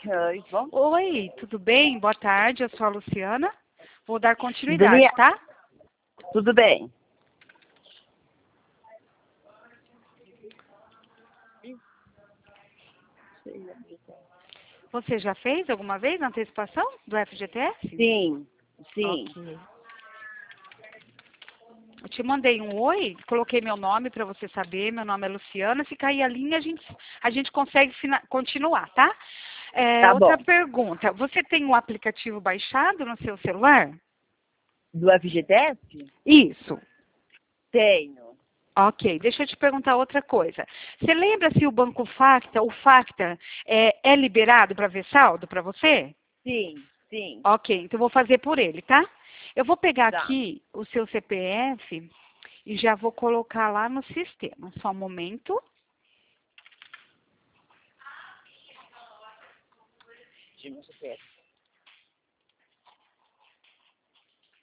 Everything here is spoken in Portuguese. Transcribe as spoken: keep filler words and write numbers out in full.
Oi, bom? Oi, tudo bem? Boa tarde, eu sou a Luciana. Vou dar continuidade, Daniel. tá? Tudo bem. Você já fez alguma vez a antecipação do F G T S? Sim, sim. Ok. Eu te mandei um oi, coloquei meu nome para você saber, meu nome é Luciana. Se cair a linha, a gente, a gente consegue fina- continuar, tá? É, Tá outra bom. pergunta, você tem um aplicativo baixado no seu celular? Do F G T S? Isso. Tenho. Ok, deixa eu te perguntar outra coisa. Você lembra se o Banco Facta, o Facta, é, é liberado para ver saldo para você? Sim, sim. Ok, então eu vou fazer por ele, tá? Eu vou pegar Tá. aqui o seu C P F e já vou colocar lá no sistema. Só um momento. De meu C P F.